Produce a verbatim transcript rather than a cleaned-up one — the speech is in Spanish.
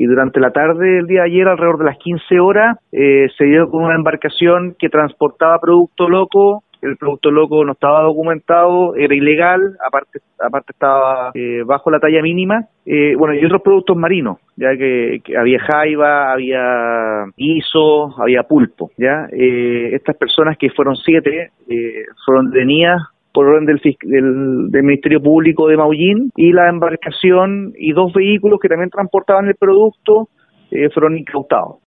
y durante la tarde del día de ayer, alrededor de las quince horas, eh, se dio con una embarcación que transportaba producto loco. El producto loco no estaba documentado, era ilegal, aparte aparte estaba eh, bajo la talla mínima, eh, bueno, y otros productos marinos, ya que, que había jaiba, había guiso, había pulpo, ya. Eh, estas personas, que fueron siete, eh, fueron detenidas por orden del, del, del Ministerio Público de Maullín, y la embarcación y dos vehículos que también transportaban el producto eh, fueron incautados.